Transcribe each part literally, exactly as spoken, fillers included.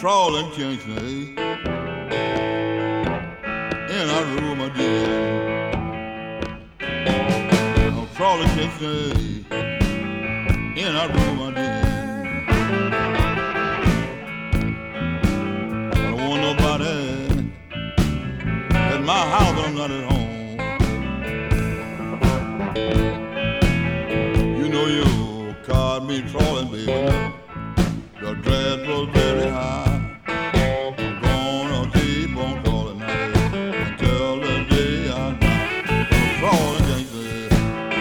crawling Kingston in a room again. I'm crawling Kingston in a room again. I don't want nobody at my house when I'm not at home. You know you caught me crawling, baby. The grass was very high. I'm gonna keep on crawling now until the day I die. I'm crawling gangster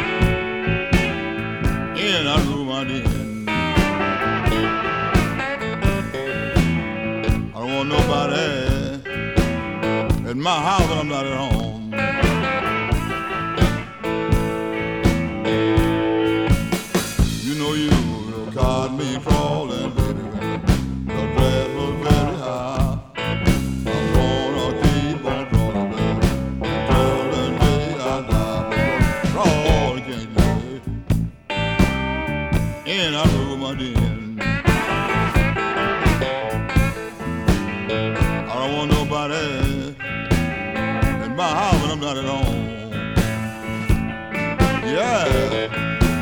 in a room I did. I don't want nobody at my house when I'm not at home. You know you caught me crawling, baby. The grass was very high. I'm gonna keep on crawling, baby, until the day I die. Crawling gangster in a room I did. I don't want nobody in my house when I'm not at home. Yeah.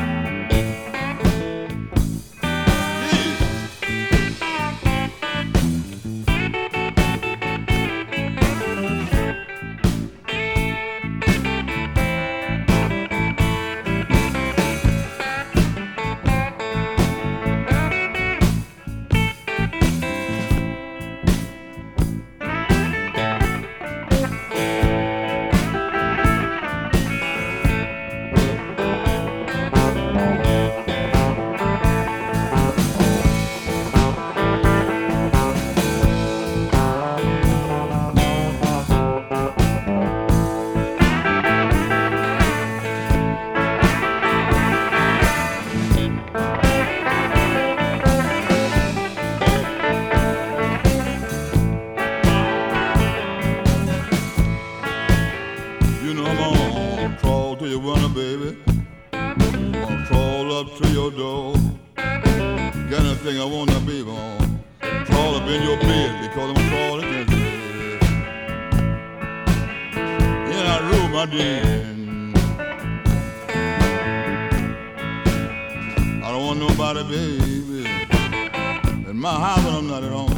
You know I'm gonna crawl to your window, baby. I'm gonna crawl up to your door. Got anything I wanna be on. Crawl up in your bed because I'm crawling against you, baby. In that room I did. I don't want nobody, baby, in my house when I'm not at home.